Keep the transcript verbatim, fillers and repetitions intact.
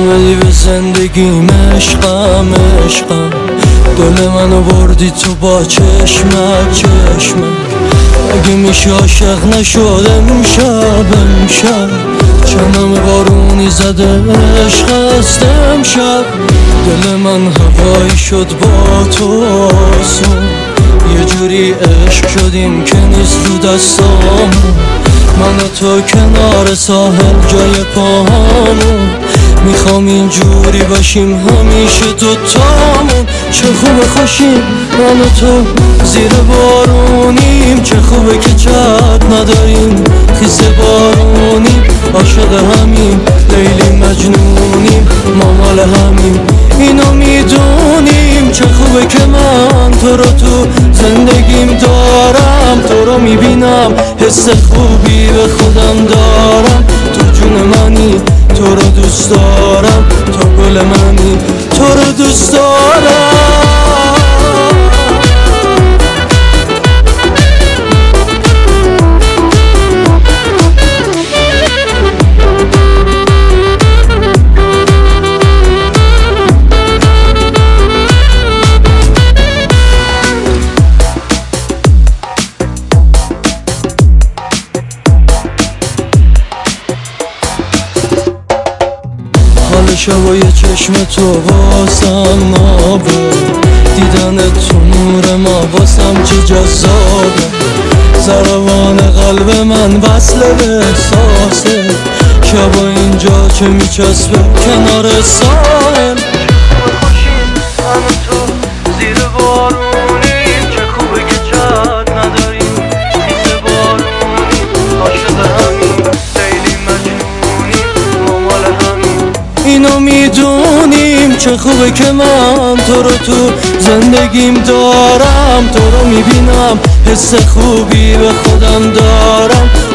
اومدی به زندگیم عشقم عشقم، دل منو بردی تو با چشمک چشمک. اگه میشه عاشق نشد امشب امشب، چنم بارونی زده عشق است امشب. دل من هوایی شد با تو آسون، یه جوری عشق شدیم که نیست رو دستامون. من و تو کنار ساحل جای پاهامون، میخوام اینجوری باشیم همیشه دوتامون. چه خوبه خوشیم من و تو زیر بارونیم، چه خوبه که چت نداریم خیس بارونیم. عاشق همیم لیلی مجنونیم، ما مال همیم اینو میدونیم. چه خوبه که من تو رو تو زندگیم دارم، تو رو میبینم حس خوبی به خودم دارم. تو جون منی تو رو دوست دارم، تو گل منی تو رو دوست دارم. حال شبای چشم تو واسم نابه، دیدن تو نور ما واسم چه جذابه. ضربان قلب من وصل به احساسه، شبا اینجا چه میچسبه کنار ساحل. من و تو زیر بارونیم، چه خوبه که چت نداریم خیس بارونیم. عاشق همیم لیلی مجنونیم، ما مال همیم اینو میدونیم. چه خوبه که من تو رو تو زندگیم دارم، تو رو میبینم حس خوبی به خودم دارم.